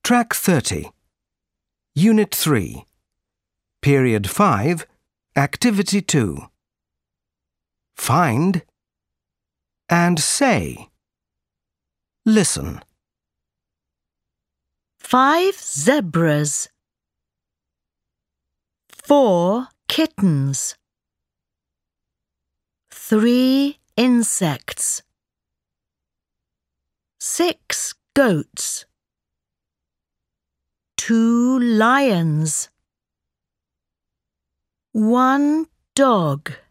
Track 30. Unit 3. Period 5, Activity 2. Find and say. Listen. 5 zebras, 4 kittens, 3 insects, 6 goats, 2 lions, 1 dog.